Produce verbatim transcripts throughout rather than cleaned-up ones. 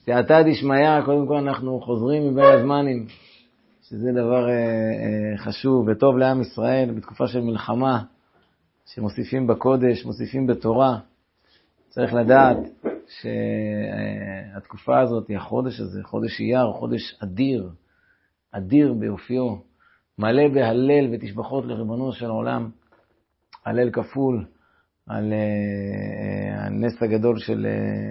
סייעתא דשמיא, קודם כל אנחנו חוזרים מבין הזמנים, שזה דבר אה, אה, חשוב וטוב לעם ישראל בתקופה של מלחמה, שמוסיפים בקודש, מוסיפים בתורה. צריך לדעת שהתקופה הזאת, החודש הזה, חודש אייר, חודש אדיר, אדיר באופיו, מלא בהלל ותשבחות לריבונו של העולם, הלל כפול על הנס הגדול של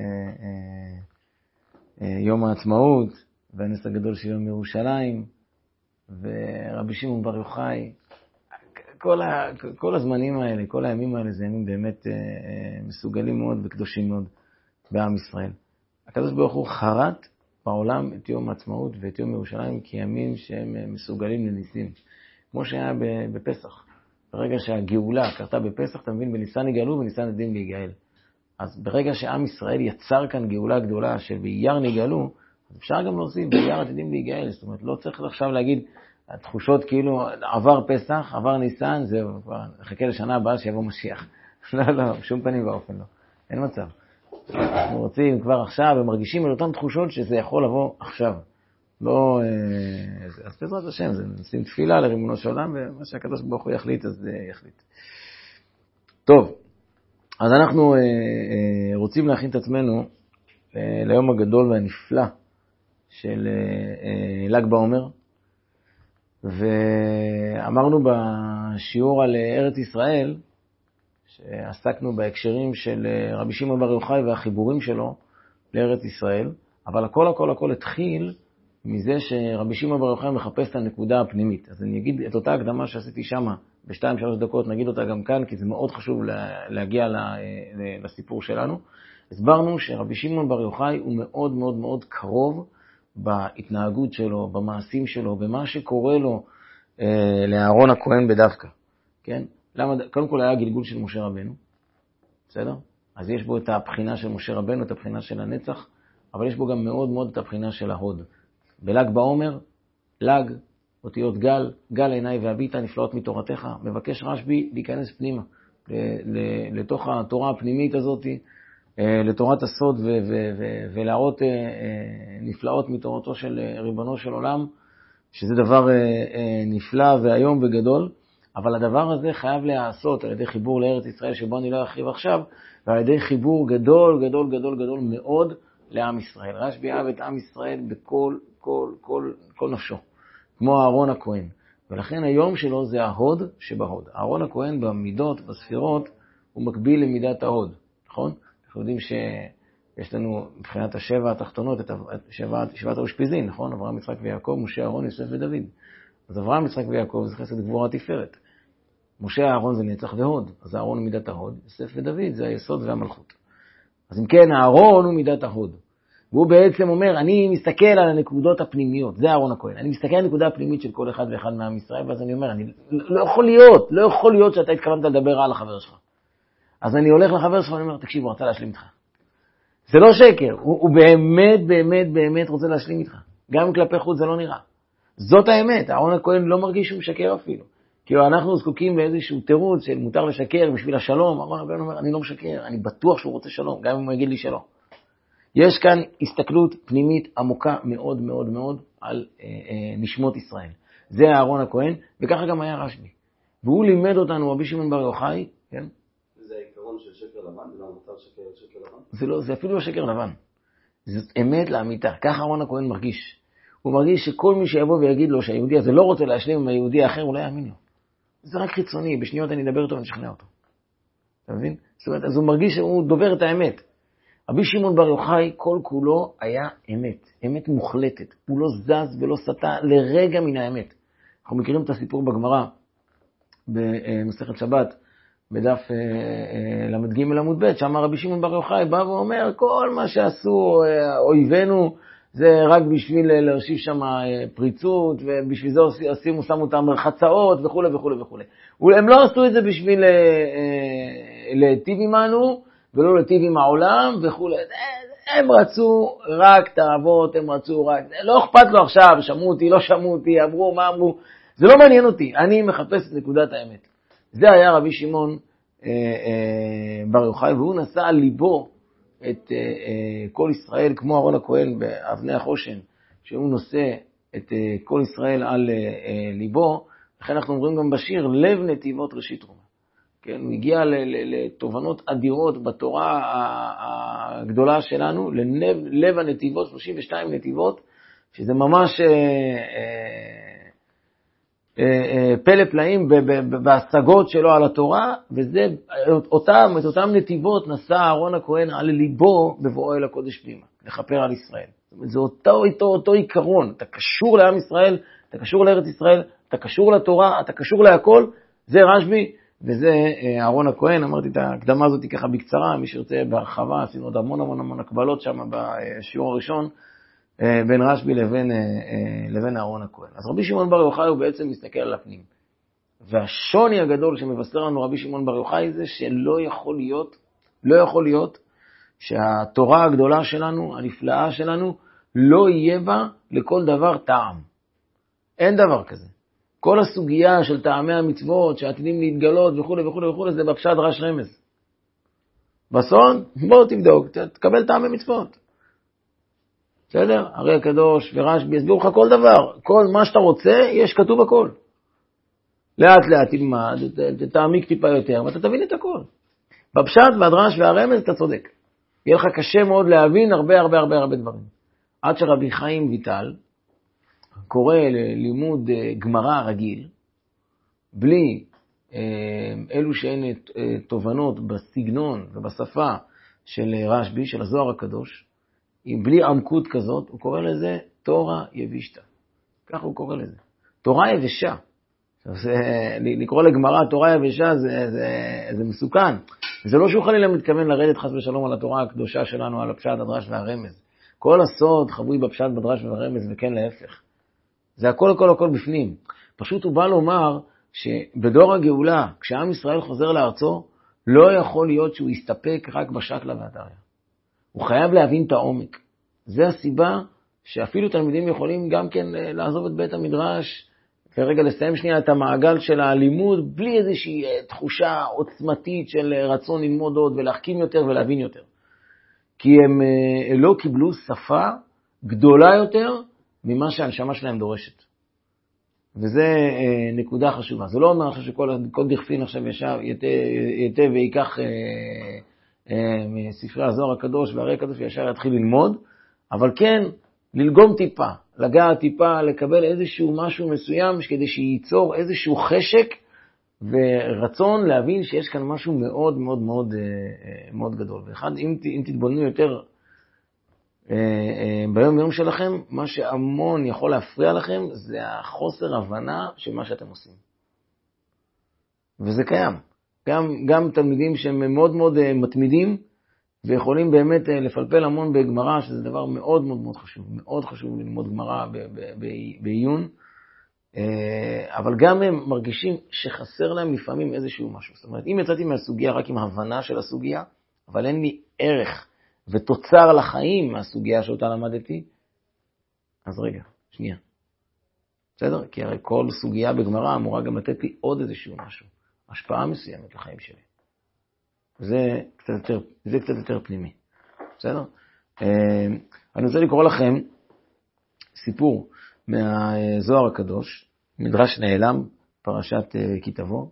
יום העצמאות, והנס הגדול של יום ירושלים, ורבי שמעון בר יוחאי. כל, ה, כל הזמנים האלה, כל הימים האלה, זה ימים באמת אה, אה, מסוגלים מאוד וקדושים מאוד בעם ישראל. הקדוש ברוך הוא חרט בעולם את יום העצמאות ואת יום ירושלים כימים שהם מסוגלים לניסים. כמו שהיה בפסח. ברגע שהגאולה קרתה בפסח, אתה מבין, בניסן יגאלו ובניסן עדים להיגאל. אז ברגע שעם ישראל יצר כאן גאולה גדולה של באייר נגאלו, אז אפשר גם להוסיף באייר עתידים להיגאל. זאת אומרת, לא צריך עכשיו להגיד, התחושות כאילו עבר פסח, עבר ניסן, זהו, כבר נחכה לשנה הבאה שיבוא משיח. לא, לא, שום פנים ואופן לא. אין מצב. אנחנו רוצים כבר עכשיו ומרגישים על אותן תחושות שזה יכול לבוא עכשיו. לא, אז בעזרת השם, זה נשים תפילה לריבונו של עולם, ומה שהקדוש ברוך הוא יחליט, אז יחליט. טוב, אז אנחנו רוצים להכין את עצמנו ליום הגדול והנפלא של ל"ג בעומר, ואמרנו בשיעור על ארץ ישראל, שעסקנו בהקשרים של רבי שמעון בר יוחאי והחיבורים שלו לארץ ישראל, אבל הכל הכל הכל התחיל מזה שרבי שמעון בר יוחאי מחפש את הנקודה הפנימית. אז אני אגיד את אותה הקדמה שעשיתי שמה בשתיים שלוש דקות, נגיד אותה גם כאן, כי זה מאוד חשוב להגיע לסיפור שלנו. הסברנו שרבי שמעון בר יוחאי הוא מאוד מאוד מאוד קרוב בהתנהגות שלו, במעשים שלו, במה שקורה לו אה, לאהרון הכהן בדווקא. כן? למה? קודם כל היה גלגול של משה רבנו, בסדר? אז יש בו את הבחינה של משה רבנו, את הבחינה של הנצח, אבל יש בו גם מאוד מאוד את הבחינה של ההוד. בל"ג בעומר, ל"ג, אותיות גל, גל עיניי והביטה נפלאות מתורתך, מבקש רשב"י להיכנס פנימה, לתוך התורה הפנימית הזאת, לתורת הסוד ו- ו- ו- ולהראות נפלאות מתורתו של ריבונו של עולם, שזה דבר נפלא והיום וגדול, אבל הדבר הזה חייב להיעשות על ידי חיבור לארץ ישראל, שבו אני לא ארחיב עכשיו, ועל ידי חיבור גדול גדול גדול גדול מאוד לעם ישראל. רשב"י אהב את עם ישראל בכל כל כל כל נפשו, כמו אהרון הכהן, ולכן היום שלו זה ההוד שבהוד. אהרון הכהן במידות, בספירות, הוא מקביל למידת ההוד, נכון? אנחנו יודעים שיש לנו מבחינת השבע התחתונות את שבעת, שבעת האושפיזין, נכון? אברהם, יצחק ויעקב, משה, אהרון, יוסף ודוד. אז אברהם, יצחק ויעקב זה חסד גבורה תפארת. משה, אהרון זה נצח והוד, אז אהרון הוא מידת ההוד, יוסף ודוד זה היסוד והמלכות. אז אם כן, אהרון הוא מידת ההוד. והוא בעצם אומר, אני מסתכל על הנקודות הפנימיות, זה אהרון הכהן. אני מסתכל על הנקודה הפנימית של כל אחד ואחד מעם ישראל, ואז אני אומר, אני לא יכול להיות, לא יכול להיות שאתה התכוונת לדבר על החבר שלך. אז אני הולך לחבר שלך ואני אומר, תקשיב, הוא רצה להשלים איתך. זה לא שקר, הוא, הוא באמת, באמת, באמת רוצה להשלים איתך. גם כלפי חוץ זה לא נראה. זאת האמת, אהרון הכהן לא מרגיש שהוא משקר אפילו. כי אנחנו זקוקים לאיזשהו תירוץ של מותר לשקר בשביל השלום. אהרון הכהן אומר, אני לא משקר, אני בטוח שהוא רוצה שלום, גם אם הוא יגיד לי שלא. יש כאן הסתכלות פנימית עמוקה מאוד מאוד מאוד על אה, אה, נשמות ישראל. זה אהרון הכהן, וככה גם היה רשב"י. והוא לימד אותנו, רבי שמעון בר יוחאי, כן? זה העיקרון של שקר לבן, זה לא מותר שקר שקר לבן. זה, לא, זה אפילו לא שקר לבן. זאת אמת לאמיתה. ככה אהרון הכהן מרגיש. הוא מרגיש שכל מי שיבוא ויגיד לו שהיהודי הזה לא רוצה להשלים עם היהודי האחר, הוא לא יאמין לו. זה רק חיצוני, בשניות אני אדבר אותו ונשכנע אותו. אתה מבין? זאת אומרת, אז הוא מרגיש שהוא דובר את האמת. רבי שמעון בר יוחאי כל כולו היה אמת, אמת מוחלטת. הוא לא זז ולא סטה לרגע מן האמת. אנחנו מכירים את הסיפור בגמרא, במסכת שבת, בדף למד ג' עמוד ב', שאמר רבי שמעון בר יוחאי, בא ואומר, כל מה שעשו אויבינו, זה רק בשביל להושיב שם פריצות, ובשביל זה עשימו, שמו אותם מרחצאות וכו' וכו' וכו'. הם לא עשו את זה בשביל להיטיב עמנו, ולא להיטיב עם העולם וכו'. הם רצו רק תאוות, הם רצו רק, לא אכפת לו עכשיו, שמעו אותי, לא שמעו אותי, אמרו, מה אמרו, זה לא מעניין אותי, אני מחפש את נקודת האמת. זה היה רבי שמעון אה, אה, בר יוחאי, והוא נשא על ליבו את כל ישראל, כמו אהרון הכהן באבני החושן, שהוא נושא את כל ישראל על ליבו, לכן אנחנו אומרים גם בשיר, לב נתיבות ראשית רומה. כן, הוא הגיע לתובנות אדירות בתורה הגדולה שלנו, ללב הנתיבות, שלושים ושתיים נתיבות, שזה ממש פלא פלאים בהשגות שלו על התורה, וזה, אותם, את אותם נתיבות נשא אהרון הכהן על ליבו בבואו אל הקודש פנימה, לכפר על ישראל. זאת אומרת, זה אותו, אותו, אותו עיקרון, אתה קשור לעם ישראל, אתה קשור לארץ ישראל, אתה קשור לתורה, אתה קשור להכל, זה רשב"י, וזה אהרון הכהן. אמרתי את ההקדמה הזאת ככה בקצרה, מי שרצה בהרחבה, עשינו עוד המון המון המון הקבלות שם בשיעור הראשון, בין רשב"י לבין, לבין אהרון הכהן. אז רבי שמעון בר יוחאי הוא בעצם מסתכל על הפנים. והשוני הגדול שמבשר לנו רבי שמעון בר יוחאי זה שלא יכול להיות, לא יכול להיות שהתורה הגדולה שלנו, הנפלאה שלנו, לא יהיה בה לכל דבר טעם. אין דבר כזה. כל הסוגיה של טעמי המצוות שעתידים להתגלות וכו' וכו' וכו', זה בפשט דרש רמז. בסון, בוא תבדוק, תקבל טעמי מצוות. בסדר? הרי הקדוש ורשב"י יסבירו לך כל דבר. כל מה שאתה רוצה, יש כתוב הכל. לאט לאט תלמד, תעמיק טיפה יותר, ואתה תבין את הכל. בפשט והדרש והרמז אתה צודק. יהיה לך קשה מאוד להבין הרבה הרבה הרבה הרבה דברים. עד שרבי חיים ויטל קורא ללימוד גמרא רגיל, בלי אלו שאין תובנות בסגנון ובשפה של רשב"י, של הזוהר הקדוש, בלי עמקות כזאת, הוא קורא לזה תורה יבישתא. ככה הוא קורא לזה. תורה יבשה. זה, לקרוא לגמרא תורה יבשה זה, זה, זה מסוכן. זה לא שהוא חלילה מתכוון לרדת חס ושלום על התורה הקדושה שלנו, על הפשט, הדרש והרמז. כל הסוד חבוי בפשט, בדרש והרמז, וכן להפך. זה הכל הכל הכל בפנים. פשוט הוא בא לומר שבדור הגאולה, כשעם ישראל חוזר לארצו, לא יכול להיות שהוא יסתפק רק בשקלא והטריא. הוא חייב להבין את העומק. זה הסיבה שאפילו תלמידים יכולים גם כן לעזוב את בית המדרש, ורגע לסיים שנייה את המעגל של הלימוד, בלי איזושהי תחושה עוצמתית של רצון ללמוד עוד ולהחכים יותר ולהבין יותר. כי הם לא קיבלו שפה גדולה יותר ממה שהנשמה שלהם דורשת. וזה נקודה חשובה. זה לא אומר עכשיו שכל דכפין עכשיו ישב, יתה ויקח מספרי הזוהר הקדוש והרי הקדוש וישר יתחיל ללמוד, אבל כן ללגום טיפה, לגעת טיפה, לקבל איזשהו משהו מסוים כדי שייצור איזשהו חשק ורצון להבין שיש כאן משהו מאוד מאוד מאוד מאוד גדול. ואחד, אם, אם תתבוננו יותר ביום יום שלכם, מה שהמון יכול להפריע לכם זה החוסר הבנה של מה שאתם עושים. וזה קיים. גם, גם תלמידים שהם מאוד מאוד מתמידים, ויכולים באמת לפלפל המון בגמרא, שזה דבר מאוד מאוד מאוד חשוב. מאוד חשוב ללמוד גמרא בעיון, אבל גם הם מרגישים שחסר להם לפעמים איזשהו משהו. זאת אומרת, אם יצאתי מהסוגיה רק עם הבנה של הסוגיה, אבל אין לי ערך ותוצר לחיים מהסוגיה שאותה למדתי, אז רגע, שנייה. בסדר? כי הרי כל סוגיה בגמרא אמורה גם לתת לי עוד איזשהו משהו. השפעה מסוימת לחיים שלי. זה קצת יותר, זה קצת יותר פנימי. בסדר? אני רוצה לקרוא לכם סיפור מהזוהר הקדוש, מדרש נעלם, פרשת כי תבוא,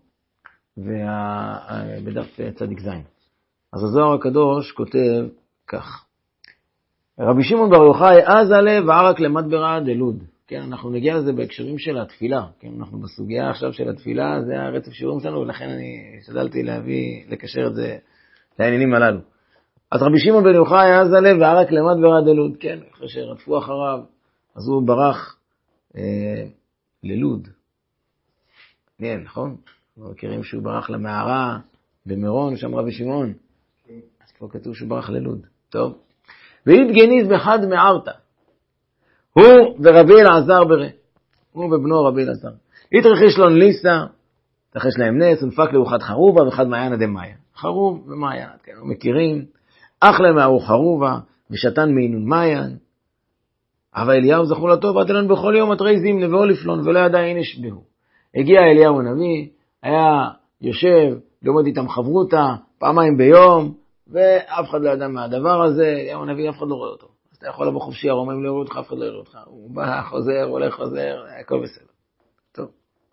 ובדף צדיק זין. אז הזוהר הקדוש כותב כך: רבי שמעון בר יוחאי אז עלה וערק למדברה דלוד. כן, אנחנו נגיע לזה בהקשרים של התפילה. כן, אנחנו בסוגיה עכשיו של התפילה, זה הרצף שיעורים שלנו, ולכן אני השתדלתי להביא, לקשר את זה לעניינים הללו. אז רבי שמעון בר יוחאי אז עלה וערק למדברה דלוד. כן, אחרי שרדפו אחריו, אז הוא ברח אה, ללוד. כן, נכון? אנחנו מכירים שהוא ברח למערה במירון, שם רבי שמעון. אז כבר כתוב שהוא ברח ללוד. טוב. והתגניז בחד מערתה. הוא ורבי אלעזר ברה. הוא ובנו רבי אלעזר. התרחיש לו ליסה, תרחיש להם נס, ונפק לו אחד חרובה ואחד מעיין עדי מאיה. חרוב ומעיין, כן, אנחנו מכירים. אך למה הוא חרובה ושתן מעינון מעיין. אבל אליהו זכו לטוב, ותלן בכל יום התרי זים נבואו לפלון, ולא ידע אין ישבהו. הגיע אליהו הנביא, היה יושב, לומד איתם חברותה, פעמיים ביום, ואף אחד לא ידע מה הדבר הזה, יום הנביא אף אחד לא רואה אותו. אז אתה יכול לבוא חופשי, הרומאים לא יראו אותך, אף אחד לא יראו אותך. הוא בא, חוזר, הולך, חוזר, הכל בסדר. טוב.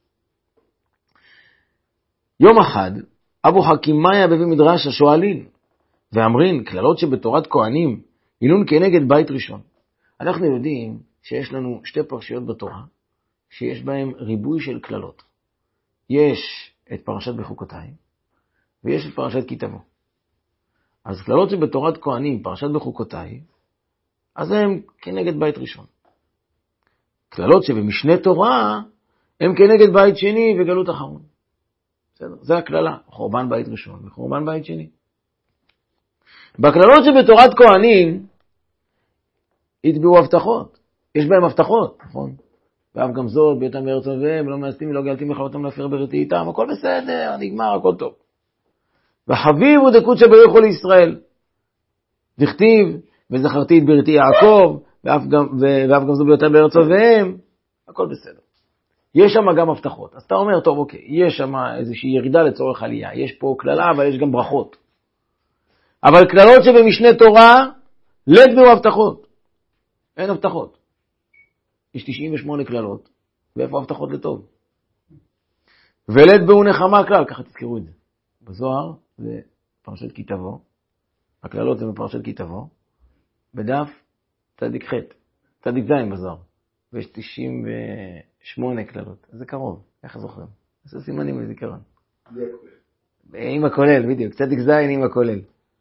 יום אחד, אבו חכימיה בבית מדרש השואלין, ואמרין, כללות שבתורת כהנים, אילון כנגד בית ראשון. אנחנו יודעים שיש לנו שתי פרשיות בתורה, שיש בהם ריבוי של כללות. יש את פרשת בחוקותיי, ויש את פרשת כי תבוא. אז כללות שבתורת כהנים, פרשת בחוקותיי, אז הם כנגד בית ראשון. כללות שבמשנה תורה, הם כנגד בית שני וגלות אחרון. בסדר? זה הכללה, חורבן בית ראשון וחורבן בית שני. בכללות שבתורת כהנים, התביאו הבטחות. יש בהם הבטחות, נכון? ואף גם זאת, ביותם בארץ אוהביהם, לא מאסתים ולא גאלתים לכלותם להפר בריתי איתם, הכל בסדר, נגמר, הכל טוב. וחביבו דקודשא בריחו לישראל. דכתיב, וזכרתי את בריתי יעקב, ואף גם, ואף גם זאת ביותם בארץ אוהביהם, הכל בסדר. יש שם גם הבטחות. אז אתה אומר, טוב, אוקיי, יש שם איזושהי ירידה לצורך עלייה. יש פה כללה, אבל יש גם ברכות. אבל כללות שבמשנה תורה, לא התביאו הבטחות. אין הבטחות. יש תשעים ושמונה כללות, ואיפה הבטחות לטוב? ולד בהו נחמה כלל, ככה תזכרו את זה. בזוהר זה פרשת כי תבוא, הכללות זה בפרשת כי תבוא, בדף צדיק ח', צדיק זין בזוהר, ויש תשעים ושמונה כללות, אז זה קרוב, איך זוכרים? זה סימנים לזיכרון. עם הכולל, בדיוק, צדיק זין עם הכולל.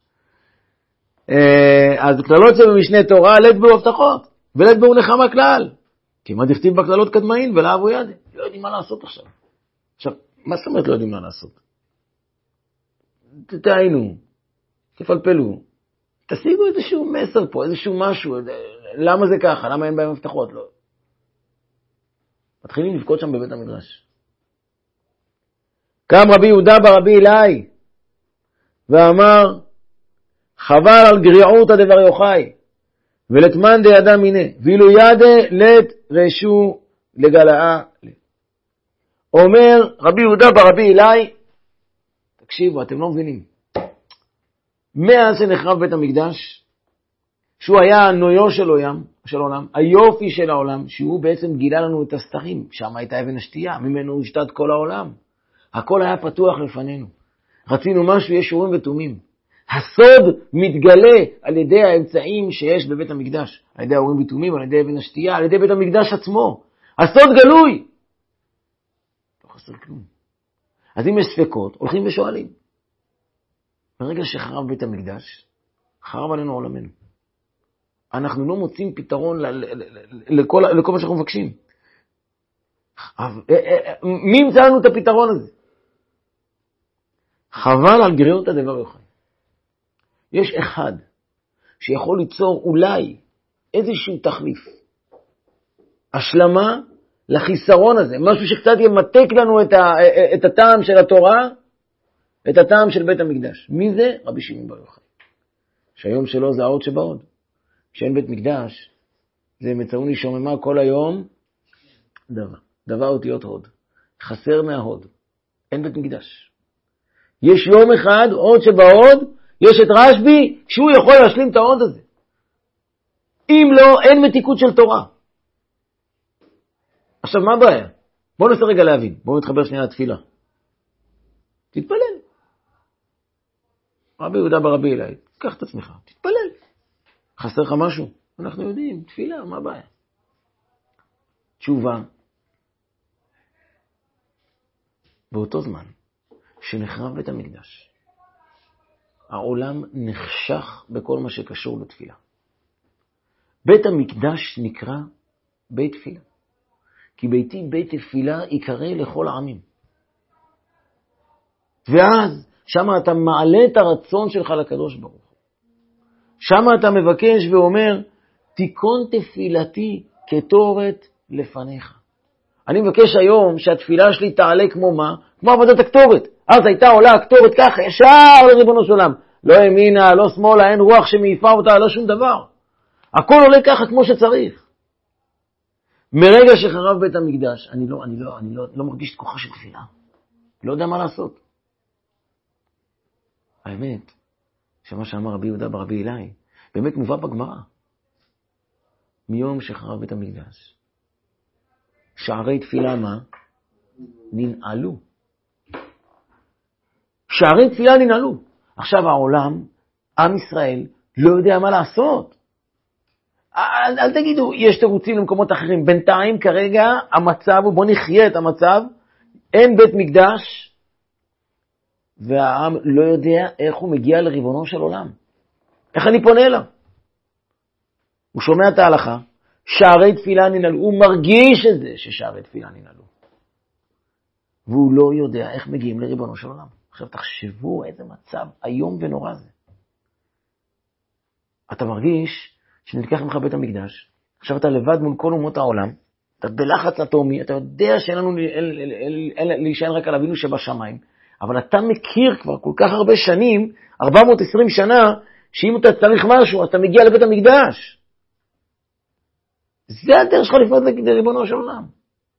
אז כללות שבמשנה תורה, לד בהו הבטחות, ולד בהו נחמה כלל. כי מה דכתיב בכללות קדמאין ולא אבו יד? לא יודעים מה לעשות עכשיו. עכשיו, מה זאת אומרת לא יודעים מה לעשות? תתעיינו, תפלפלו, תשיגו איזשהו מסר פה, איזשהו משהו, למה זה ככה? למה אין בהם הבטחות? לא. מתחילים לבכות שם בבית המדרש. קם רבי יהודה ברבי אלי, ואמר, חבל על גריעות הדבר יוחאי, ולתמן די אדם מיני, ואילו ידה לת רשו לגלאה. אומר רבי יהודה ברבי אלי, תקשיבו, אתם לא מבינים. מאז שנחרב בית המקדש, שהוא היה הנויו של עולם, של עולם, היופי של העולם, שהוא בעצם גילה לנו את הסתרים, שם הייתה אבן השתייה, ממנו הושתת כל העולם. הכל היה פתוח לפנינו. רצינו משהו, יש אורים ותומים. הסוד מתגלה על ידי האמצעים שיש בבית המקדש, על ידי האורים ותומים, על ידי אבן השתייה, על ידי בית המקדש עצמו. הסוד גלוי. לא חסר כלום. אז אם יש ספקות, הולכים ושואלים. ברגע שחרב בית המקדש, חרב עלינו עולמנו. אנחנו לא מוצאים פתרון לכל, לכל מה שאנחנו מבקשים. מי ימצא לנו את הפתרון הזה? חבל על גריעות הדבר יוחאי. יש אחד שיכול ליצור אולי איזשהו תחליף, השלמה לחיסרון הזה, משהו שקצת ימתק לנו את, ה, את הטעם של התורה, את הטעם של בית המקדש. מי זה? רבי שמעון בר יוחאי. שהיום שלו זה העוד שבעוד. כשאין בית מקדש, זה מצאוני שוממה כל היום, דבר. דבר אותיות הוד. חסר מההוד. אין בית מקדש. יש יום אחד, עוד שבעוד, יש את רשב"י, שהוא יכול להשלים את העוד הזה. אם לא, אין מתיקות של תורה. עכשיו, מה הבעיה? בואו ננסה רגע להבין. בואו נתחבר שנייה לתפילה. תתפלל. רבי יהודה ברבי אלי, קח את עצמך, תתפלל. חסר לך משהו? אנחנו יודעים, תפילה, מה הבעיה? תשובה. באותו זמן, שנחרב בית המקדש, העולם נחשך בכל מה שקשור לתפילה. בית המקדש נקרא בית תפילה. כי ביתי בית תפילה יקרא לכל העמים. ואז, שם אתה מעלה את הרצון שלך לקדוש ברוך הוא. שם אתה מבקש ואומר, תיקון תפילתי כתורת לפניך. אני מבקש היום שהתפילה שלי תעלה כמו מה? כמו עבודת הקטורת. אז הייתה עולה הקטורת ככה, ישר לריבונו של עולם. לא ימינה, לא שמאלה, אין רוח שמעיפה אותה, לא שום דבר. הכל עולה ככה כמו שצריך. מרגע שחרב בית המקדש, אני לא, אני לא, אני לא, לא מרגיש את כוחה של תפילה. לא יודע מה לעשות. האמת, שמה שאמר רבי יהודה ברבי אלי, באמת מובא בגמרא. מיום שחרב בית המקדש, שערי תפילה מה? ננעלו. שערי תפילה ננעלו. עכשיו העולם, עם ישראל, לא יודע מה לעשות. אל, אל תגידו, יש תירוצים למקומות אחרים. בינתיים כרגע המצב הוא, בוא נחיה את המצב, אין בית מקדש, והעם לא יודע איך הוא מגיע לריבונו של עולם. איך אני פונה אליו? הוא שומע את ההלכה, שערי תפילה ננעלו, הוא מרגיש את זה ששערי תפילה ננעלו. והוא לא יודע איך מגיעים לריבונו של עולם. עכשיו תחשבו איזה מצב היום ונורא זה. אתה מרגיש שנלקח ממך בית המקדש, עכשיו אתה לבד מול כל אומות העולם, אתה בלחץ אטומי, אתה יודע שאין לנו להישען רק על אבינו שבשמיים, אבל אתה מכיר כבר כל כך הרבה שנים, ארבע מאות ועשרים שנה, שאם אתה צריך משהו, אתה מגיע לבית המקדש. זה הדרך שלך לפנות לריבונו של עולם.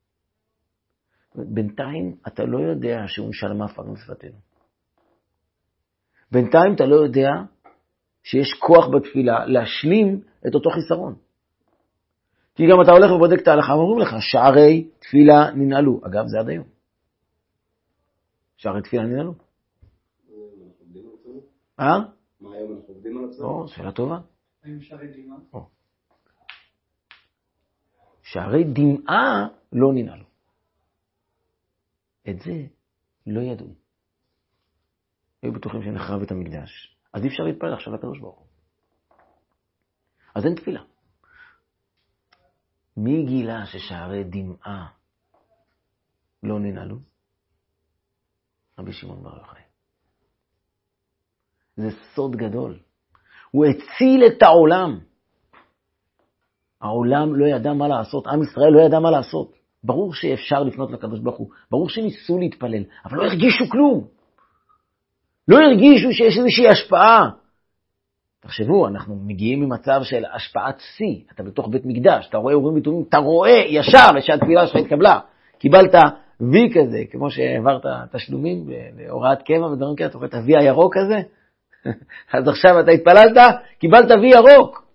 בינתיים אתה לא יודע שהוא משלם אף פעם בשפתנו. בינתיים אתה לא יודע שיש כוח בתפילה להשלים את אותו חיסרון. כי גם אתה הולך ובודק את ההלכה, ואומרים לך, שערי תפילה ננעלו. אגב, זה עד היום. שערי תפילה ננעלו. אה? מה היום אנחנו עובדים על עצמנו? או, שאלה טובה. האם שערי דמעה? שערי דמעה לא ננעלו. את זה לא ידעו. היו בטוחים שנחרב את המקדש. אז אי אפשר להתפלל עכשיו לקדוש ברוך הוא. אז אין תפילה. מי גילה ששערי דמעה לא ננעלו? רבי שמעון בר יוחאי. זה סוד גדול. הוא הציל את העולם. העולם לא ידע מה לעשות. עם ישראל לא ידע מה לעשות. ברור שאפשר לפנות לקדוש ברוך הוא. ברור שניסו להתפלל, אבל לא הרגישו כלום. לא הרגישו שיש איזושהי השפעה. תחשבו, אנחנו מגיעים ממצב של השפעת שיא. אתה בתוך בית מקדש, אתה רואה אורים ותומים, אתה רואה ישר שהתפילה שלך התקבלה. קיבלת וי כזה, כמו שהעברת תשלומים בהוראת קבע ודברים כאלה, אתה רואה את הוי הירוק הזה. אז עכשיו אתה התפללת, קיבלת וי ירוק.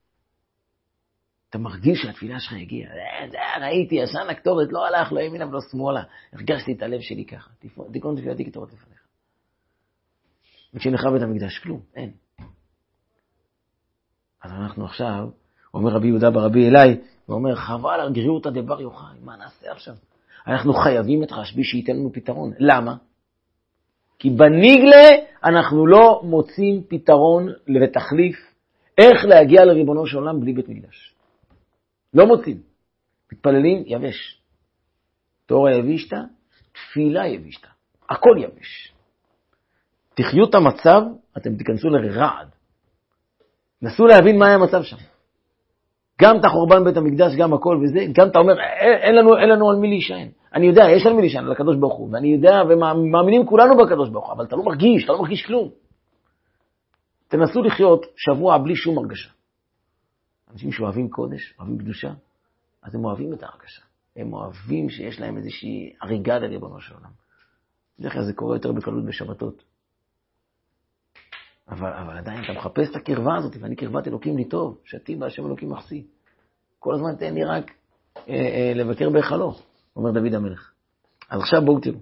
אתה מרגיש שהתפילה שלך הגיעה. זה, ראיתי, ישן הכתורת, לא הלך, לא ימינה ולא שמאלה. הרגשתי את הלב שלי ככה. תיקון תפילתי כתורת לפניך. וכשנחרב בית המקדש, כלום, אין. אז אנחנו עכשיו, אומר רבי יהודה ברבי אלי, ואומר, חבל על גריותא דבר יוחאי, מה נעשה עכשיו? אנחנו חייבים את רשב"י שייתן לנו פתרון. למה? כי בניגלה אנחנו לא מוצאים פתרון ותחליף איך להגיע לריבונו של עולם בלי בית מקדש. לא מוצאים. מתפללים, יבש. תורה יבישת, תפילה יבישת. הכל יבש. תחיו את המצב, אתם תיכנסו לרעד. נסו להבין מה היה המצב שם. גם את החורבן בית המקדש, גם הכל וזה, גם אתה אומר, אין לנו, אין לנו על מי להישען. אני יודע, יש על מי להישען, על הקדוש ברוך הוא, ואני יודע, ומאמינים כולנו בקדוש ברוך הוא, אבל אתה לא מרגיש, אתה לא מרגיש כלום. תנסו לחיות שבוע בלי שום הרגשה. אנשים שאוהבים קודש, אוהבים קדושה, אז הם אוהבים את ההרגשה. הם אוהבים שיש להם איזושהי הריגה לריבונו של עולם. בדרך כלל זה קורה יותר בקלות בשבתות. אבל, אבל עדיין אתה מחפש את הקרבה הזאת, ואני קרבת אלוקים לי טוב, שתי בהשם אלוקים מחסי. כל הזמן תן לי רק אה, אה, לבקר בהיכלו, אומר דוד המלך. אז עכשיו בואו תראו.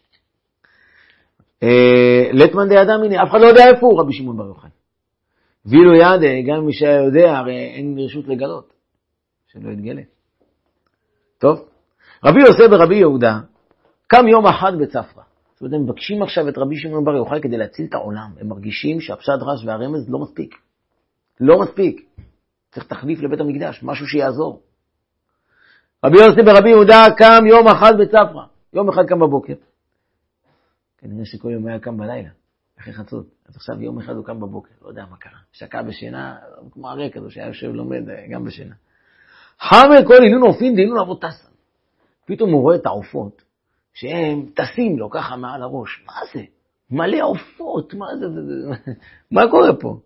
אה, לטמן די אדם, הנה, אף אחד לא יודע איפה הוא רבי שמעון בר יוחאי. ואילו ידע, גם מי שהיה יודע, הרי אין רשות לגלות, שלא יתגלה. טוב, רבי יוסף ורבי יהודה, קם יום אחד בצפרא. זאת אומרת, הם מבקשים עכשיו את רבי שמעון בר יוחאי כדי להציל את העולם. הם מרגישים שהפשט רש והרמז לא מספיק. לא מספיק. צריך תחליף לבית המקדש, משהו שיעזור. רבי יוסף ורבי יהודה קם יום אחד בצפרא. יום אחד קם בבוקר. כנראה שכל יום היה קם בלילה, אחרי חצות. אז עכשיו יום אחד הוא קם בבוקר, לא יודע מה קרה. שקע בשינה, כמו הרי כזו שהיה יושב לומד גם בשינה. חמר כל אילון עופין דאילון אבות טסן. פתאום הוא רואה את העופות. שהם טסים לו ככה מעל הראש. מה זה? מלא עופות, מה זה? זה, זה? מה קורה פה?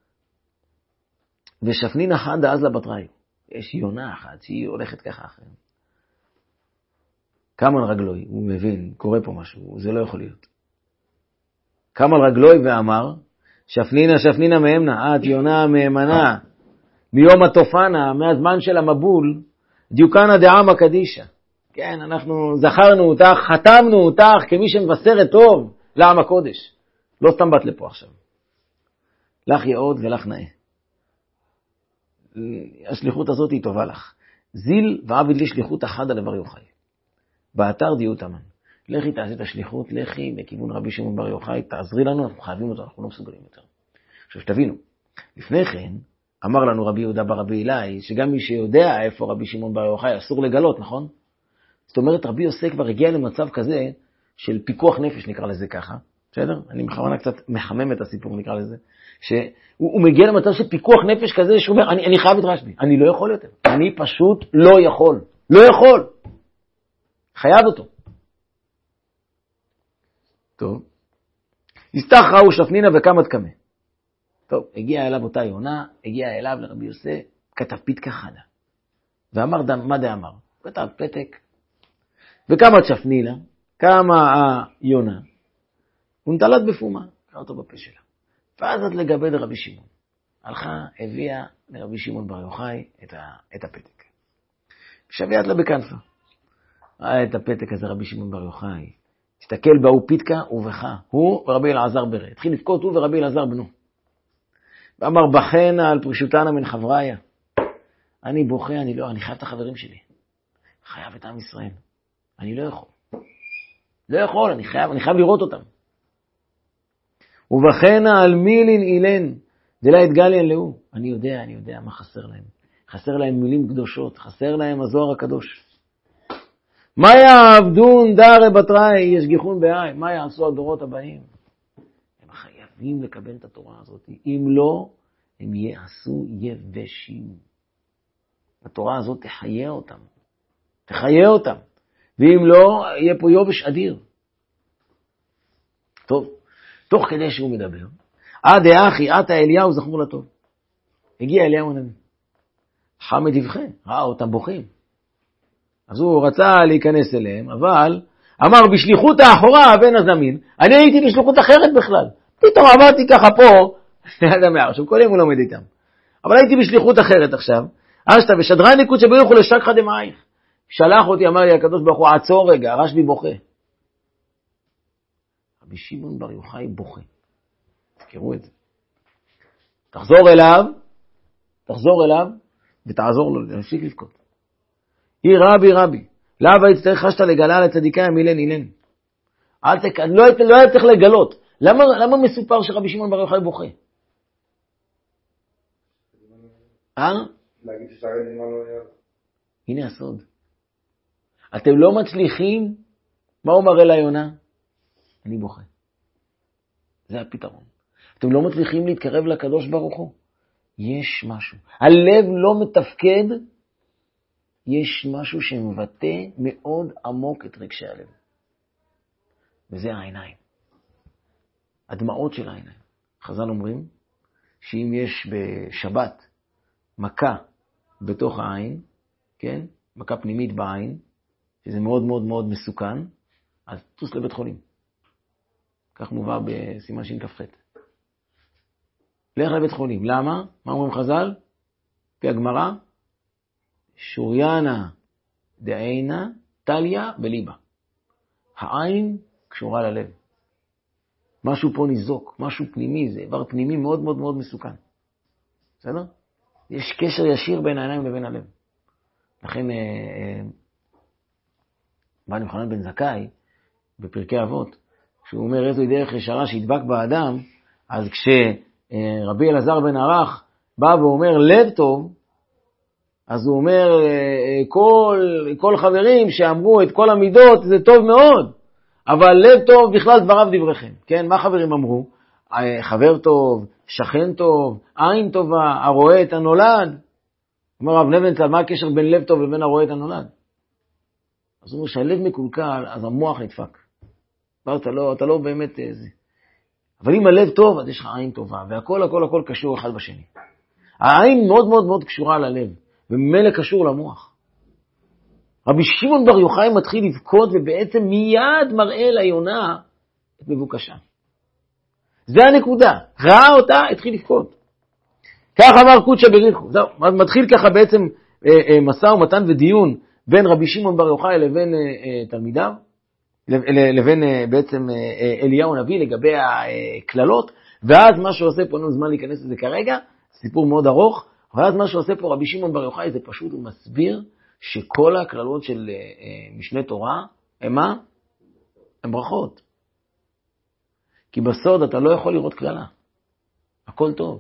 ושפנין אחת אז לבטראי. יש יונה אחת שהיא הולכת ככה אחרת. קם על רגלוי, הוא מבין, קורה פה משהו, זה לא יכול להיות. קם על רגלוי ואמר, שפנינה, שפנינה מהמנה, את יונה מהמנה, מיום התופנה, מהזמן של המבול, דיוקנה דעמה קדישה. כן, אנחנו זכרנו אותך, חתמנו אותך כמי שמבשרת טוב לעם הקודש. לא סתם באת לפה עכשיו. לך יעוד ולך נאה. השליחות הזאת היא טובה לך. זיל ועביד לי שליחות אחת על דבר יוחאי. באתר דיוט אמן. לכי תעשי את השליחות, לכי בכיוון רבי שמעון בר יוחאי, תעזרי לנו, אנחנו חייבים אותו, אנחנו לא מסוגלים יותר. עכשיו שתבינו, לפני כן אמר לנו רבי יהודה בר רבי אלי, שגם מי שיודע איפה רבי שמעון בר יוחאי אסור לגלות, נכון? זאת אומרת, רבי יוסי כבר הגיע למצב כזה של פיקוח נפש, נקרא לזה ככה, בסדר? אני בכוונה קצת מחמם את הסיפור, נקרא לזה, שהוא מגיע למצב של פיקוח נפש כזה, שהוא אומר, אני, אני חייב את רשב"י, אני לא יכול יותר, אני פשוט לא יכול, לא יכול, חייב אותו. טוב, הסתך ראו שפנינה וקמת קמה. טוב, הגיע אליו אותה יונה, הגיע אליו לרבי יוסי, כתב פתקה חדה, ואמר, מה דה אמר? כתב פתק, וקמת שפנינה, קמה היונה, ונטלת בפומה, קרא אותו בפה שלה. ואז את לגבי לרבי שמעון. הלכה, הביאה לרבי שמעון בר יוחאי את, ה, את הפתק. שביעת לה בכנפה. ראה את הפתק הזה רבי שמעון בר יוחאי. הסתכל בה הוא פתקה ובכה. הוא ורבי אלעזר ברה. התחיל לבכות הוא ורבי אלעזר בנו. ואמר בחנה על פרישותנה מן חבריה. אני בוכה, אני לא, אני חייב את החברים שלי. חייב את עם ישראל. אני לא יכול. לא יכול, אני חייב, אני חייב לראות אותם. ובחנה על מילין אילן, דלה את גליין לאו. אני יודע, אני יודע מה חסר להם. חסר להם מילים קדושות, חסר להם הזוהר הקדוש. מה יעבדון דארי בתראי, ישגיחון בהי, מה יעשו הדורות הבאים? הם חייבים לקבל את התורה הזאת. אם לא, הם יעשו יבשים. התורה הזאת תחיה אותם. תחיה אותם. ואם לא, יהיה פה יובש אדיר. טוב, תוך כדי שהוא מדבר, עד האחי, עתה אליהו זכור לטוב. הגיע אליהו הנביא. חמד יבכה, ראה אותם בוכים. אז הוא רצה להיכנס אליהם, אבל אמר בשליחות האחורה הבן הזמין, אני הייתי בשליחות אחרת בכלל. פתאום עברתי ככה פה, עכשיו כל יום הוא לומד איתם. אבל הייתי בשליחות אחרת עכשיו, אשתה ושדרן ניקוד שביוכו לשקחה דמאייך. שלח אותי, אמר לי הקדוש ברוך הוא, עצור רגע, רשב"י בוכה. רבי שמעון בר יוחאי בוכה. תזכרו את זה. תחזור אליו, תחזור אליו, ותעזור לו, להפסיק לבכות. היא רבי רבי, למה יצטרך חשת לגלה לצדיקי המילן אילן? אל תק... לא לא היה צריך לגלות. למה, למה מסופר שרבי שמעון בר יוחאי בוכה? אה? להגיד ששרד נאמן לא היה. הנה הסוד. אתם לא מצליחים, מה הוא מראה ליונה? אני בוכה. זה הפתרון. אתם לא מצליחים להתקרב לקדוש ברוך הוא. יש משהו. הלב לא מתפקד, יש משהו שמבטא מאוד עמוק את רגשי הלב. וזה העיניים. הדמעות של העיניים. חז"ל אומרים שאם יש בשבת מכה בתוך העין, כן? מכה פנימית בעין, שזה מאוד מאוד מאוד מסוכן, אז תוס לבית חולים. כך מובא בסימן שכ"ח. לך לבית חולים. למה? מה אומרים חז"ל? לפי הגמרא, שוריאנה דעינה טליה בליבה. העין קשורה ללב. משהו פה ניזוק, משהו פנימי, זה דבר פנימי מאוד מאוד מאוד מסוכן. בסדר? יש קשר ישיר בין העיניים לבין הלב. לכן, בא יוחנן בן זכאי, בפרקי אבות, שהוא אומר איזו דרך ישרה שהדבק באדם, אז כשרבי אלעזר בן ערך בא ואומר לב טוב, אז הוא אומר, כל, כל חברים שאמרו את כל המידות, זה טוב מאוד, אבל לב טוב בכלל דבריו דבריכם. כן, מה חברים אמרו? חבר טוב, שכן טוב, עין טובה, הרואה את הנולד. אומר רב נבנצל, מה הקשר בין לב טוב לבין הרואה את הנולד? אז הוא אומר שהלב מקולקל, אז המוח נדפק. אתה לא, אתה לא באמת זה. אבל אם הלב טוב, אז יש לך עין טובה, והכל הכל הכל קשור אחד בשני. העין מאוד מאוד מאוד קשורה ללב, וממילא קשור למוח. רבי שמעון בר יוחאי מתחיל לבכות, ובעצם מיד מראה ליונה את מבוקשה. זה הנקודה. ראה אותה, התחיל לבכות. כך אמר קודשא בריחו. זהו, מתחיל ככה בעצם אה, אה, משא ומתן ודיון בין רבי שמעון בר יוחאי לבין אה, אה, תלמידיו, לבין אה, בעצם אה, אליהו הנביא לגבי הכללות, ואז מה שעושה פה, אין זמן להיכנס לזה כרגע, סיפור מאוד ארוך, ואז מה שעושה פה רבי שמעון בר יוחאי זה פשוט הוא מסביר שכל הכללות של אה, משנה תורה הם מה? הם ברכות. כי בסוד אתה לא יכול לראות כללה. הכל טוב.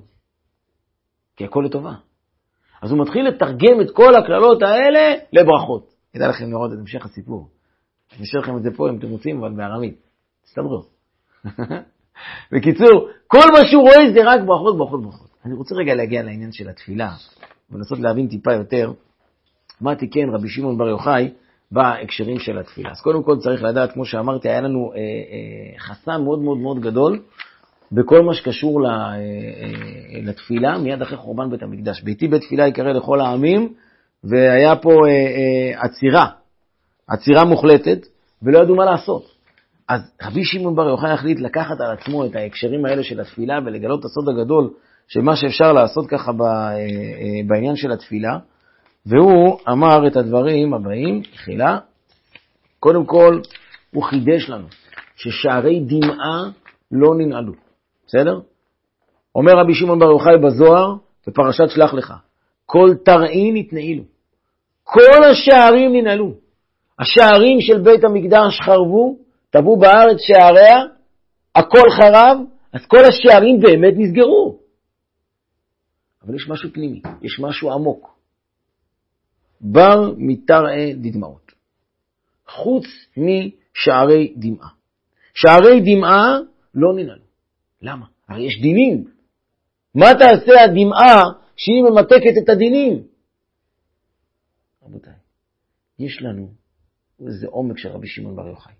כי הכל לטובה. אז הוא מתחיל לתרגם את כל הכללות האלה לברכות. כדאי לכם לראות את המשך הסיפור. אני אשאר לכם את זה פה אם אתם רוצים, אבל בארמית. תסתברו. בקיצור, כל מה שהוא רואה זה רק ברכות, ברכות, ברכות. אני רוצה רגע להגיע לעניין של התפילה, ולנסות להבין טיפה יותר מה תיקן רבי שמעון בר יוחאי בהקשרים של התפילה. אז קודם כל צריך לדעת, כמו שאמרתי, היה לנו אה, אה, חסם מאוד מאוד מאוד גדול, בכל מה שקשור לתפילה, מיד אחרי חורבן בית המקדש. ביתי בית תפילה יקרא לכל העמים, והיה פה עצירה, עצירה מוחלטת, ולא ידעו מה לעשות. אז רבי שמעון בר יוחאי החליט לקחת על עצמו את ההקשרים האלה של התפילה, ולגלות את הסוד הגדול של מה שאפשר לעשות ככה בעניין של התפילה, והוא אמר את הדברים הבאים, תחילה, קודם כל הוא חידש לנו, ששערי דמעה לא ננעלו. בסדר? אומר רבי שמעון בר יוחאי בזוהר, בפרשת שלח לך, כל תרעין התנעילו. כל השערים ננעלו. השערים של בית המקדש חרבו, טבעו בארץ שעריה, הכל חרב, אז כל השערים באמת נסגרו. אבל יש משהו פנימי, יש משהו עמוק. בר מתרעה דמעות. חוץ משערי דמעה. שערי דמעה לא ננעלו. למה? הרי יש דינים. מה תעשה הדמעה שהיא ממתקת את הדינים? רבותיי, יש לנו איזה עומק של רבי שמעון בר יוחאי.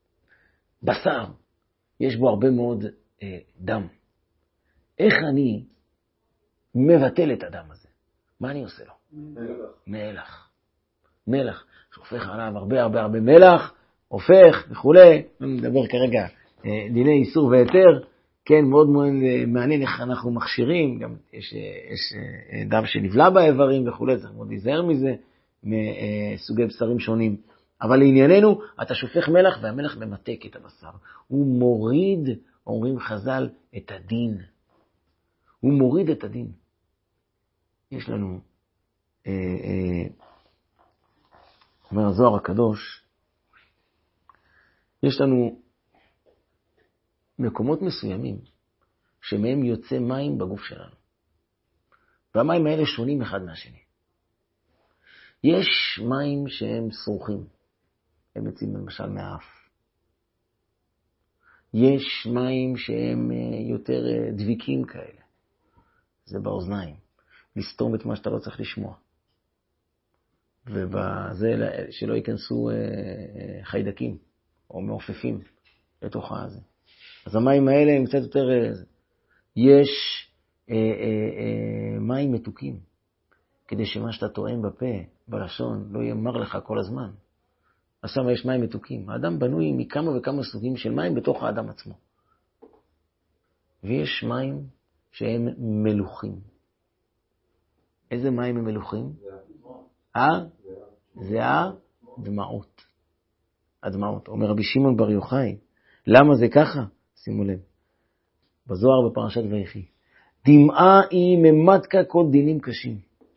בשר, יש בו הרבה מאוד אה, דם. איך אני מבטל את הדם הזה? מה אני עושה לו? מלח. מלח. מלח. שהופך עליו הרבה הרבה הרבה מלח, הופך וכו'. אני מדבר כרגע אה, דיני איסור והיתר. כן, מאוד מאוד מעניין איך אנחנו מכשירים, גם יש, יש דם שנבלע באיברים וכו', צריך מאוד להיזהר מזה, מסוגי בשרים שונים. אבל לענייננו, אתה שופך מלח והמלח ממתק את הבשר. הוא מוריד, אומרים חז"ל, את הדין. הוא מוריד את הדין. יש לנו, אה, אה, אומר הזוהר הקדוש, יש לנו מקומות מסוימים שמהם יוצא מים בגוף שלנו. והמים האלה שונים אחד מהשני. יש מים שהם סרוכים, הם יוצאים למשל מהאף. יש מים שהם יותר דביקים כאלה, זה באוזניים, לסתום את מה שאתה לא צריך לשמוע. ובזה שלא ייכנסו חיידקים או מעופפים לתוך הזה. אז המים האלה הם קצת יותר, יש אה, אה, אה, מים מתוקים, כדי שמה שאתה טועם בפה, בלשון, לא יאמר לך כל הזמן. אז שם יש מים מתוקים. האדם בנוי מכמה וכמה סוגים של מים בתוך האדם עצמו. ויש מים שהם מלוכים. איזה מים הם מלוכים? אה? זה הדמעות. הדמעות. אומר רבי שמעון בר יוחאי, למה זה ככה? שימו לב. בזוהר בפרשת ויחי. דמעה היא ממתקה כל דינים קשים.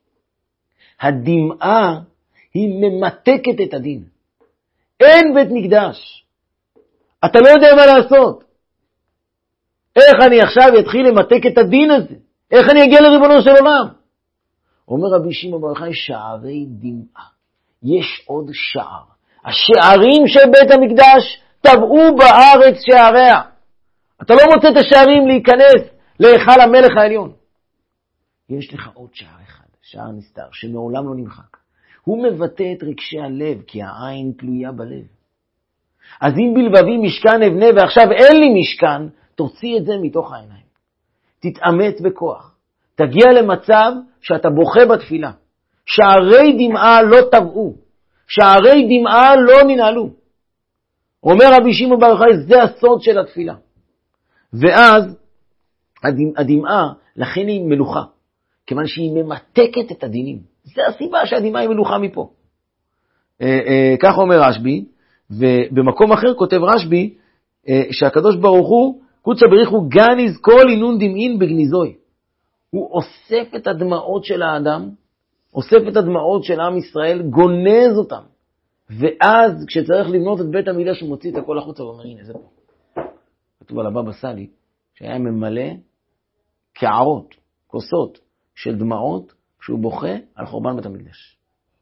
הדמעה היא ממתקת את הדין. אין בית מקדש. אתה לא יודע מה לעשות. איך אני עכשיו אתחיל למתק את הדין הזה? איך אני אגיע לריבונו של עולם? אומר רבי שמעון בר יוחאי, שערי דמעה. יש עוד שער. השערים של בית המקדש טבעו בארץ שעריה. אתה לא מוצא את השערים להיכנס להיכל המלך העליון. יש לך עוד שער אחד, שער נסתר, שמעולם לא נמחק. הוא מבטא את רגשי הלב, כי העין תלויה בלב. אז אם בלבבי משכן אבנה ועכשיו אין לי משכן, תוציא את זה מתוך העיניים. תתאמץ בכוח. תגיע למצב שאתה בוכה בתפילה. שערי דמעה לא טבעו. שערי דמעה לא ננעלו. אומר רבי שמעון בר יוחאי, זה הסוד של התפילה. ואז הדמעה, לכן היא מלוכה, כיוון שהיא ממתקת את הדינים. זה הסיבה שהדמעה היא מלוכה מפה. כך אומר רשב"י, ובמקום אחר כותב רשב"י, שהקדוש ברוך הוא, קודשא בריך הוא גניז כל אינון דמעין בגניזוי. הוא אוסף את הדמעות של האדם, אוסף את הדמעות של עם ישראל, גונז אותם. ואז כשצריך לבנות את בית המקדש הוא מוציא את הכל החוצה ואומר, הנה זה פה. כתוב על הבבא סאלי, שהיה ממלא קערות, כוסות של דמעות, כשהוא בוכה על חורבן בית המקדש.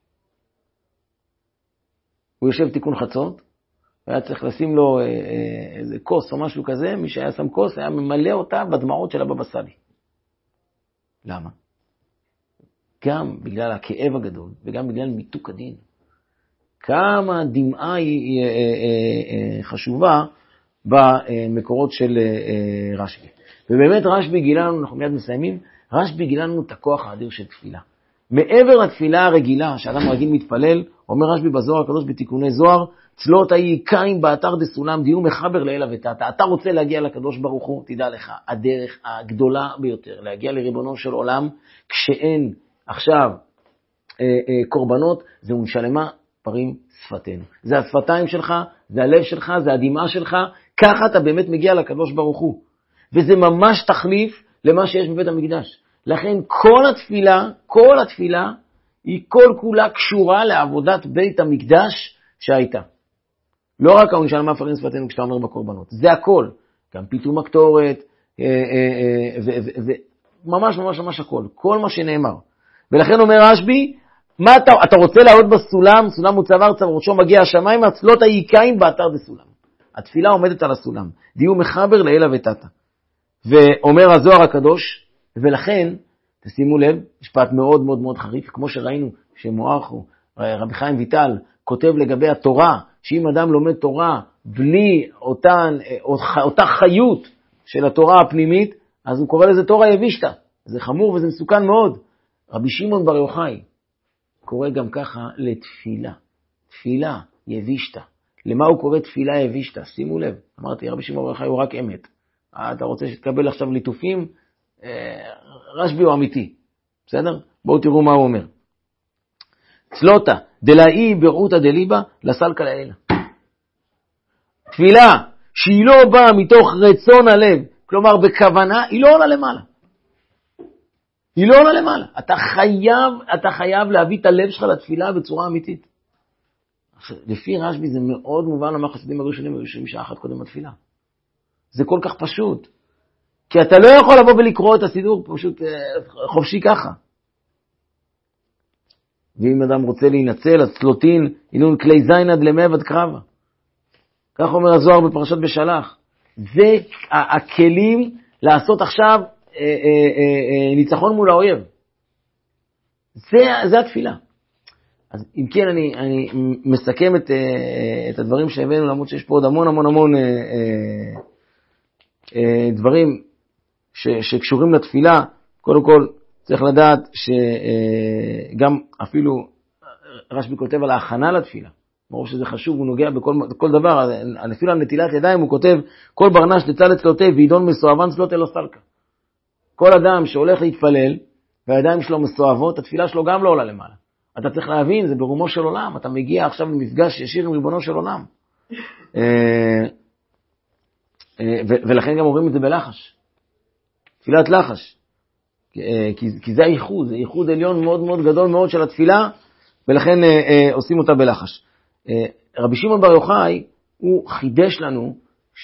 הוא יושב תיקון חצות, והיה צריך לשים לו איזה כוס או משהו כזה, מי שהיה שם כוס היה ממלא אותה בדמעות של הבבא סאלי. למה? גם בגלל הכאב הגדול, וגם בגלל מיתוק הדין. כמה דמעה היא חשובה במקורות של רשב"י. ובאמת רשב"י גילה לנו, אנחנו מיד מסיימים, רשב"י גילה לנו את הכוח האדיר של תפילה. מעבר לתפילה הרגילה, שאדם רגיל מתפלל, אומר רשב"י בזוהר הקדוש בתיקוני זוהר, צלות היי קיים באתר דסולם, דיו מחבר לאלה ותתה. אתה רוצה להגיע לקדוש ברוך הוא, תדע לך, הדרך הגדולה ביותר, להגיע לריבונו של עולם, כשאין עכשיו אה, אה, קורבנות, זה ונשלמה פרים שפתנו. זה השפתיים שלך, זה הלב שלך, זה הדמעה שלך, ככה אתה באמת מגיע לקדוש ברוך הוא. וזה ממש תחליף למה שיש בבית המקדש. לכן כל התפילה, כל התפילה, היא כל כולה קשורה לעבודת בית המקדש שהייתה. לא רק ונשלמה פרים שפתנו כשאתה אומר בקורבנות, זה הכל. גם פיתום הקטורת, וממש ממש ממש הכל, כל מה שנאמר. ולכן אומר רשב"י, מה אתה, אתה רוצה לעלות בסולם, סולם מוצב ארצה, וראשו מגיע השמיים, הצלות הייקאים באתר דסולם. התפילה עומדת על הסולם, דיו מחבר לאלה ותתה. ואומר הזוהר הקדוש, ולכן, תשימו לב, משפט מאוד מאוד מאוד חריף, כמו שראינו שמוארכו, רבי חיים ויטל, כותב לגבי התורה, שאם אדם לומד תורה בלי אותן, אותה חיות של התורה הפנימית, אז הוא קורא לזה תורה יבישתא. זה חמור וזה מסוכן מאוד. רבי שמעון בר יוחאי קורא גם ככה לתפילה. תפילה יבישתא. למה הוא קורא תפילה יבישתא? שימו לב. אמרתי, רבי שמעון בר יוחאי הוא רק אמת. אתה רוצה שתקבל עכשיו ליטופים? רשב"י הוא אמיתי. בסדר? בואו תראו מה הוא אומר. צלותה, דלאי ברעותא דליבה, לסלקא לאלה. תפילה שהיא לא באה מתוך רצון הלב, כלומר בכוונה, היא לא עולה למעלה. היא לא עולה למעלה. אתה חייב, אתה חייב להביא את הלב שלך לתפילה בצורה אמיתית. לפי רשב"י זה מאוד מובן למה חסידים הראשונים הראשונים שעה אחת קודם התפילה. זה כל כך פשוט. כי אתה לא יכול לבוא ולקרוא את הסידור פשוט חופשי ככה. ואם אדם רוצה להינצל, אז צלוטין, אינון כלי זין עד למעבד קרבה. כך אומר הזוהר בפרשת בשלח. זה הכלים לעשות עכשיו אה, אה, אה, ניצחון מול האויב. זה, זה התפילה. אז אם כן, אני, אני מסכם את, אה, את הדברים שהבאנו, למרות שיש פה עוד המון המון המון אה, אה, אה, דברים ש, שקשורים לתפילה. קודם כל, צריך לדעת שגם אפילו רשב"י כותב על ההכנה לתפילה. ברור שזה חשוב, הוא נוגע בכל, בכל דבר. אפילו על נטילת ידיים הוא כותב, כל ברנש לצל צלותי ועידון מסואבן צלותי לא סלקה. כל אדם שהולך להתפלל והידיים שלו מסואבות, התפילה שלו גם לא עולה למעלה. אתה צריך להבין, זה ברומו של עולם. אתה מגיע עכשיו למפגש ישיר עם ריבונו של עולם. ולכן גם אומרים את זה בלחש. תפילת לחש. כי, כי זה הייחוד, זה ייחוד עליון מאוד מאוד גדול מאוד של התפילה, ולכן אה, אה, עושים אותה בלחש. אה, רבי שמעון בר יוחאי, הוא חידש לנו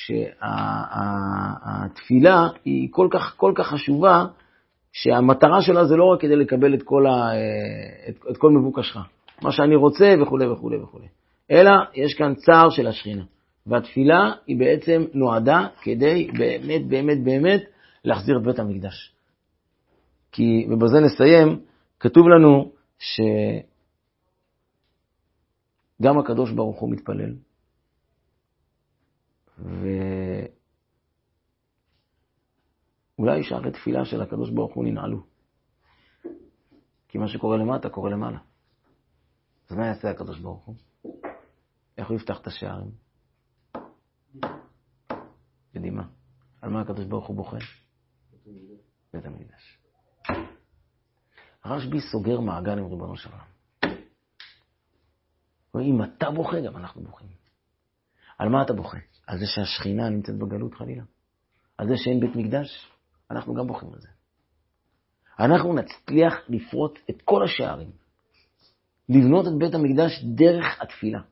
שהתפילה היא כל כך, כל כך חשובה, שהמטרה שלה זה לא רק כדי לקבל את כל, ה, את, את כל מבוקשך, מה שאני רוצה וכו' וכו' וכו'. אלא יש כאן צער של השכינה. והתפילה היא בעצם נועדה כדי באמת באמת באמת להחזיר את בית המקדש. כי, ובזה נסיים, כתוב לנו שגם הקדוש ברוך הוא מתפלל, ואולי שערי תפילה של הקדוש ברוך הוא ננעלו. כי מה שקורה למטה קורה למעלה. אז מה יעשה הקדוש ברוך הוא? איך הוא יפתח את השערים? בדימה. על מה הקדוש ברוך הוא בוכה? בית המקדש. הרשב"י סוגר מעגל עם ריבונו של עולם. אם אתה בוכה, גם אנחנו בוכים. על מה אתה בוכה? על זה שהשכינה נמצאת בגלות חלילה. על זה שאין בית מקדש, אנחנו גם בוכים על זה. אנחנו נצליח לפרוץ את כל השערים. לבנות את בית המקדש דרך התפילה.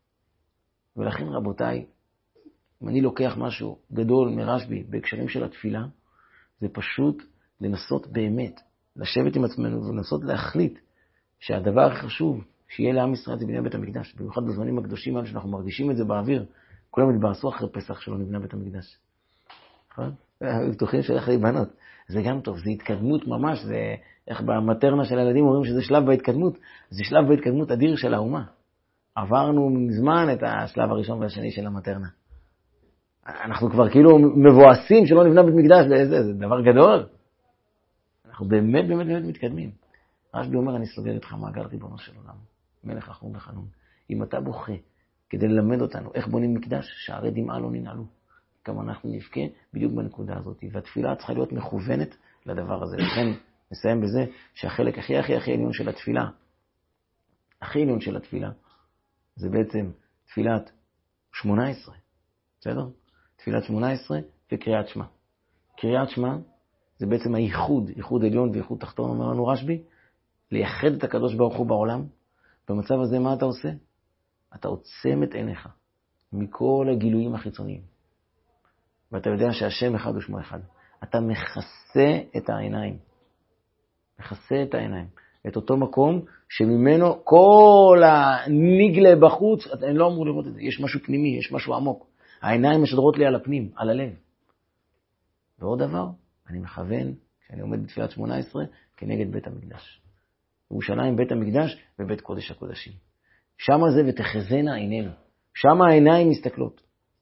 ולכן רבותיי, אם אני לוקח משהו גדול מרשב"י בהקשרים של התפילה, זה פשוט לנסות באמת, לשבת עם עצמנו ולנסות להחליט שהדבר הכי חשוב שיהיה לעם ישראל זה בניית בית המקדש. במיוחד בזמנים הקדושים האלה שאנחנו מרגישים את זה באוויר, כולם התבאסו אחרי פסח שלא נבנה בית המקדש. נכון? בטוחים שהולך להיבנות. זה גם טוב, זה התקדמות ממש, זה איך במטרנה של הילדים אומרים שזה שלב בהתקדמות, זה שלב בהתקדמות אדיר של האומה. עברנו מזמן את השלב הראשון והשני של המטרנה. אנחנו כבר כאילו מבואסים שלא נבנה בית מקדש, זה, זה דבר גדול. אנחנו באמת באמת באמת מתקדמים. רשב"י אומר, אני סוגר איתך מעגל ריבונו של עולם, מלך רחום וחנון. אם אתה בוכה כדי ללמד אותנו איך בונים מקדש, שערי דמעה לא ננעלו. גם אנחנו נבכה בדיוק בנקודה הזאת. והתפילה צריכה להיות מכוונת לדבר הזה. לכן נסיים בזה שהחלק הכי הכי הכי עליון של התפילה, הכי עליון של התפילה, זה בעצם תפילת שמונה עשרה. בסדר? תפילת שמונה עשרה וקריאת שמע. קריאת שמע זה בעצם הייחוד, ייחוד עליון וייחוד תחתון, אומר לנו רשב"י, לייחד את הקדוש ברוך הוא בעולם. במצב הזה מה אתה עושה? אתה עוצם את עיניך מכל הגילויים החיצוניים. ואתה יודע שהשם אחד ושמו אחד. אתה מכסה את העיניים. מכסה את העיניים. את אותו מקום שממנו כל הנגלה בחוץ, אני לא אמור לראות את זה. יש משהו פנימי, יש משהו עמוק. העיניים משדרות לי על הפנים, על הלב. ועוד דבר, אני מכוון, כשאני עומד בתפילת שמונה עשרה, כנגד בית המקדש. ירושלים בית המקדש ובית קודש הקודשים. שם זה ותחזינה עינינו. שם העיניים מסתכלות.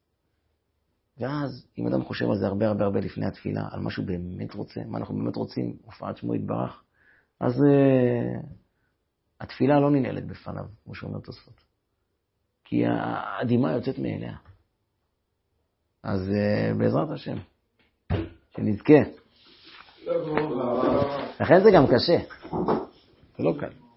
ואז, אם אדם חושב על זה הרבה הרבה הרבה לפני התפילה, על מה שהוא באמת רוצה, מה אנחנו באמת רוצים, הופעת שמו יתברך, אז uh, התפילה לא ננעלת בפניו, כמו שאומר תוספות. כי הדמעה יוצאת מאליה. אז uh, בעזרת השם, שנזכה. לכן זה גם קשה. זה לא קל.